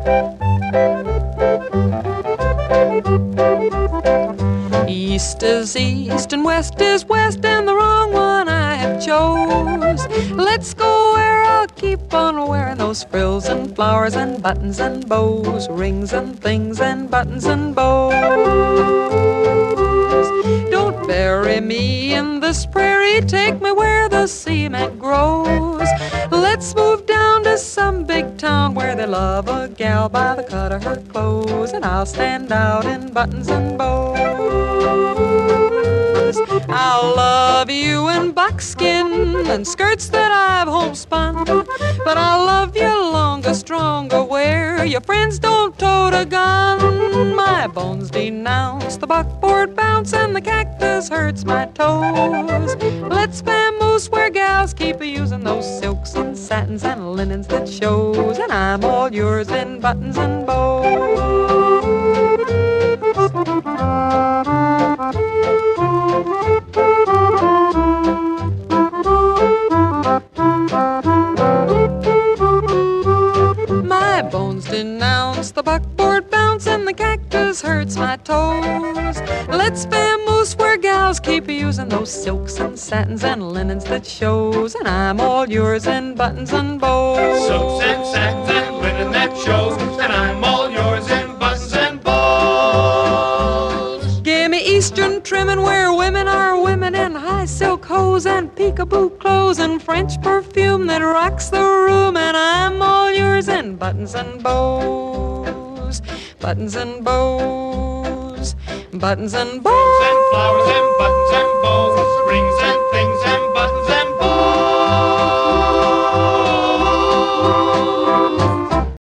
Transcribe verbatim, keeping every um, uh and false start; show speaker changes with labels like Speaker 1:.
Speaker 1: East is east and west is west, and the wrong one I have chose. Let's go where I'll keep on wearing those frills and flowers and buttons and bows, rings and things and buttons and bows. Don't bury me in this prairie, take me where the cement grows. Let's move down to some big town where they love a gal by the cut of her clothes, and I'll stand out in buttons and bows. I'll love you in buckskin and skirts that I've homespun, but I'll love you longer, stronger, where your friends don't tote a gun. My bones denounce the buckboard bounce, and the cactus hurts my toes. Let's vamoose where gals keep using those silks and satins and linens that shows, and I'm all yours in buttons and bows. My bones denounce the buckboard bounce, and the cactus hurts my toes. Let's vamoose where gals keep using those silks and satins and linens that shows, and I'm all yours in buttons and bows.
Speaker 2: Silks and satins and linen that shows, and I'm all yours in buttons and bows.
Speaker 1: Give me Eastern trimming where women are women in high silk hose and peekaboo clothes and French perfume that rocks the room, and I'm all yours in buttons and bows, buttons and bows, buttons and bows.
Speaker 2: And flowers and buttons and bows.